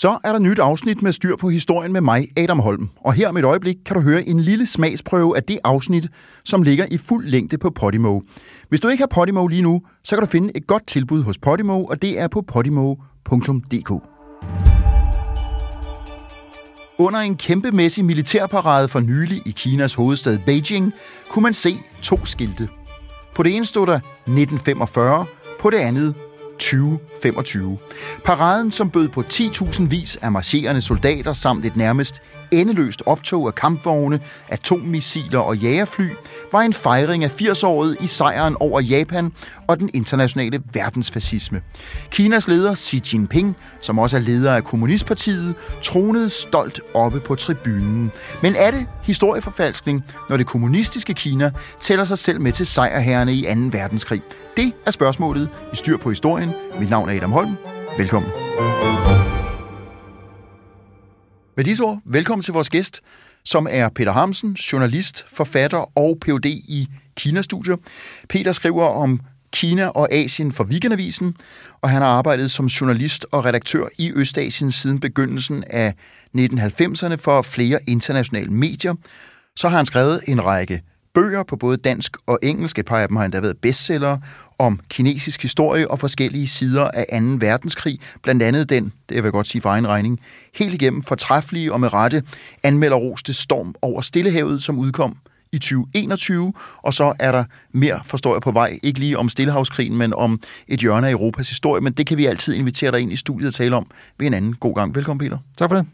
Så er der nyt afsnit med styr på historien med mig, Adam Holm. Og her om et øjeblik kan du høre en lille smagsprøve af det afsnit, som ligger i fuld længde på Podimo. Hvis du ikke har Podimo lige nu, så kan du finde et godt tilbud hos Podimo, og det er på podimo.dk. Under en kæmpemæssig militærparade for nylig i Kinas hovedstad Beijing, kunne man se 2 skilte. På det ene stod der 1945, på det andet 2025. Paraden, som bød på 10.000 vis af marcherende soldater samt et nærmest endeløst optog af kampvogne, atommissiler og jagerfly, var en fejring af 80-året i sejren over Japan og den internationale verdensfascisme. Kinas leder Xi Jinping, som også er leder af Kommunistpartiet, tronede stolt oppe på tribunen. Men er det historieforfalskning, når det kommunistiske Kina tæller sig selv med til sejrherrerne i 2. verdenskrig? Det er spørgsmålet i Styr på historien. Mit navn er Adam Holm. Velkommen. Med disse ord, velkommen til vores gæst, som er Peter Hamsen, journalist, forfatter og Ph.D. i Kina-studier. Peter skriver om Kina og Asien for Weekendavisen, og han har arbejdet som journalist og redaktør i Østasien siden begyndelsen af 1990'erne for flere internationale medier. Så har han skrevet en række bøger på både dansk og engelsk. Et par af dem har endda været bestsellere om kinesisk historie og forskellige sider af 2. verdenskrig. Blandt andet den, det vil jeg godt sige for egen regning, helt igennem fortræffelige og med rette anmelderroste Storm over Stillehavet, som udkom i 2021. Og så er der mere, forstår jeg, på vej. Ikke lige om Stillehavskrigen, men om et hjørne af Europas historie. Men det kan vi altid invitere dig ind i studiet og tale om ved en anden god gang. Velkommen, Peter. Tak for det.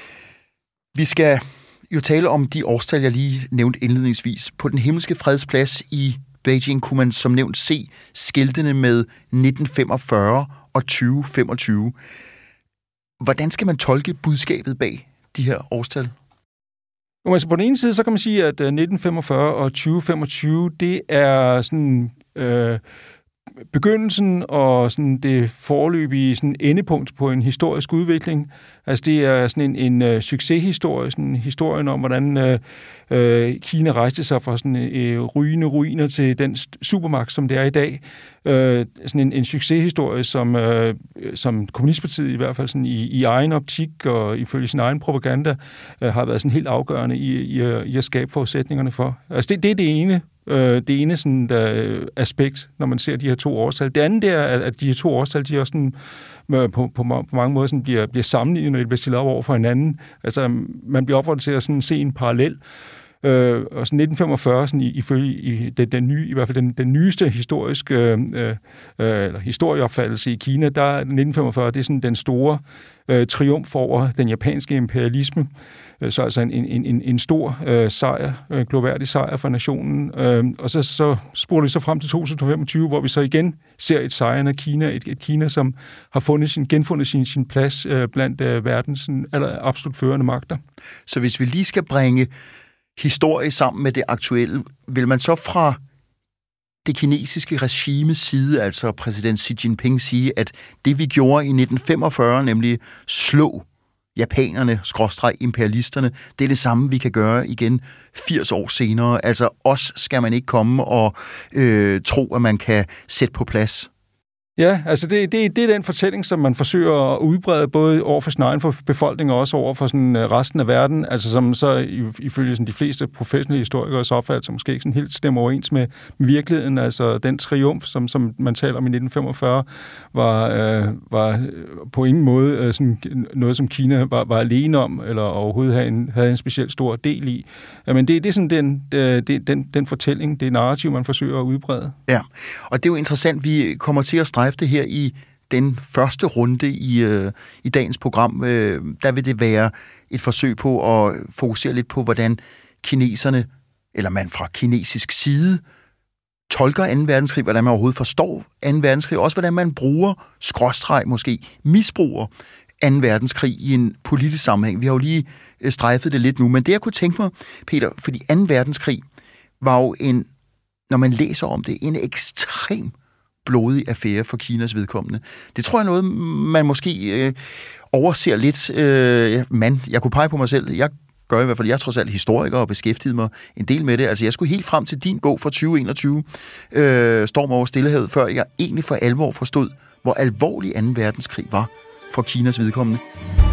Vi skal jo tale om de årstal, jeg lige nævnte indledningsvis. På den himmelske fredsplads i Beijing kunne man som nævnt se skiltene med 1945 og 2025. Hvordan skal man tolke budskabet bag de her årstal? Altså på den ene side, så kan man sige, at 1945 og 2025, det er sådan begyndelsen og sådan det foreløbige sådan endepunkt på en historisk udvikling. Altså det er sådan en succeshistorie, sådan historien om, hvordan Kina rejste sig fra sådan rygende ruiner til den supermagt, som det er i dag. Sådan en succeshistorie, som Kommunistpartiet i hvert fald sådan i egen optik og ifølge sin egen propaganda har været sådan helt afgørende i at skabe forudsætningerne for. Altså det er det ene sådan, aspekt, når man ser de her 2 årstal. Det andet er, at de her 2 årstal, de også sådan, på mange måder sådan bliver sammenlignet, når de bliver stillet op over for hinanden. Altså, man bliver opfordret til at sådan se en parallel. Og sådan 1945, sådan ifølge den nye, i hvert fald den nyeste historiske eller historieopfattelse i Kina, der 1945, det er sådan den store triumf over den japanske imperialisme. Så altså en stor sejr, en glorværdig sejr for nationen. Og så spoler vi så frem til 2025, hvor vi så igen ser et sejrende Kina, et Kina, som har genfundet sin plads blandt verdens absolut førende magter. Så hvis vi lige skal bringe historie sammen med det aktuelle, vil man så fra det kinesiske regimes side, altså præsident Xi Jinping, sige, at det vi gjorde i 1945, nemlig slå japanerne, /imperialisterne, det er det samme, vi kan gøre igen 80 år senere. Altså os skal man ikke komme og tro, at man kan sætte på plads. Ja, altså det er den fortælling, som man forsøger at udbrede både over for sin egen befolkning og også over for sådan resten af verden, altså som så ifølge sådan de fleste professionelle historikers opfattelse måske ikke sådan helt stemmer overens med virkeligheden. Altså den triumf, som man taler om i 1945, var på ingen måde sådan noget, som Kina var alene om, eller overhovedet havde en specielt stor del i. Men det er sådan den fortælling, det narrativ, man forsøger at udbrede. Ja, og det er jo interessant, vi kommer til at strejfe det her i den første runde i dagens program. Der vil det være et forsøg på at fokusere lidt på, hvordan kineserne, eller man fra kinesisk side, tolker 2. verdenskrig, hvordan man overhovedet forstår 2. verdenskrig, også hvordan man bruger, måske misbruger 2. verdenskrig i en politisk sammenhæng. Vi har jo lige strejfet det lidt nu, men det jeg kunne tænke mig, Peter, fordi 2. verdenskrig var jo når man læser om det, en ekstrem blodig affære for Kinas vedkommende. Det tror jeg er noget, man måske overser lidt. Jeg kunne pege på mig selv. Jeg gør i hvert fald, jeg er trods alt historiker og beskæftiget mig en del med det. Altså, jeg skulle helt frem til din bog fra 2021, Storm over Stillehavet, før jeg egentlig for alvor forstod, hvor alvorlig 2. verdenskrig var for Kinas vedkommende.